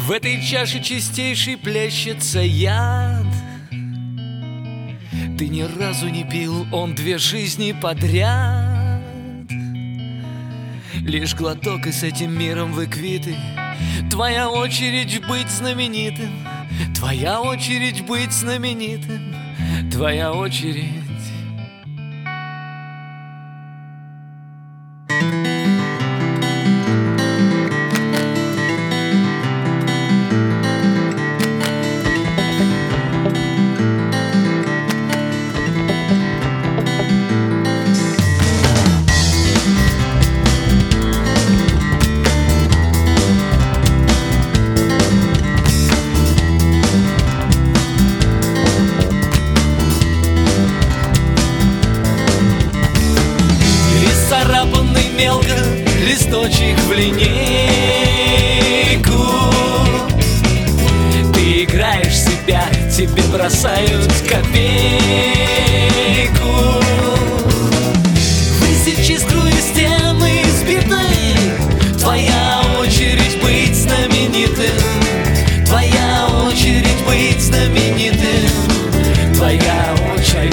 В этой чаше чистейшей плещется яд. Ты ни разу не пил, он 2 жизни подряд. Лишь глоток, и с этим миром вы квиты. Твоя очередь быть знаменитым. Твоя очередь быть знаменитым. Твоя очередь. Царапанный мелко листочек в линейку. Ты играешь себя, тебе бросают копейку. Высечь искру из стены избитой. Твоя очередь быть знаменитым. Твоя очередь быть знаменитым. Твоя очередь.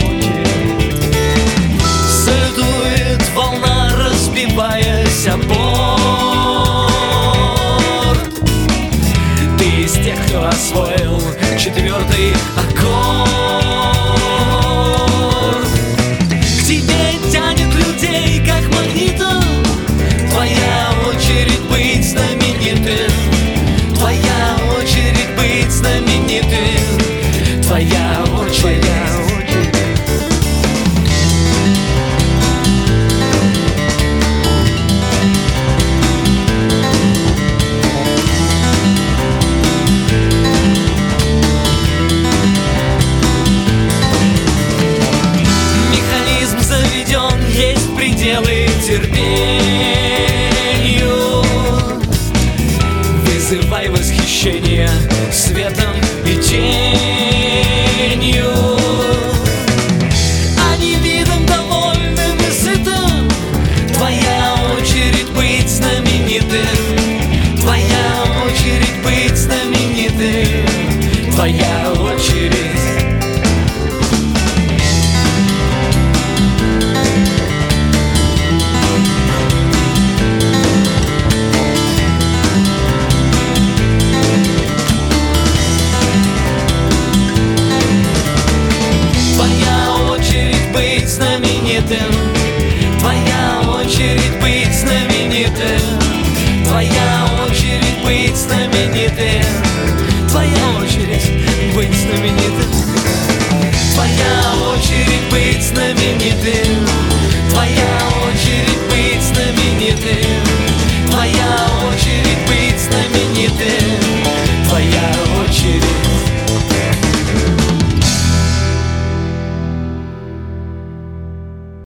Волна, разбиваясь о борт. Ты из тех, кто освоил 4-й аккорд. К тебе тянет людей, как магнитом. Твоя очередь быть знаменитым. Твоя очередь быть знаменитым. Твоя очередь. Пределы терпению. Вызывай восхищение светом и тенью. Они видом довольным и сытым. Твоя очередь быть знаменитым. Твоя очередь быть знаменитым. Твоя очередь. Знаменитым. Твоя очередь быть знаменитым. Твоя очередь быть знаменитым. Твоя очередь быть знаменитым. Твоя очередь быть знаменитым.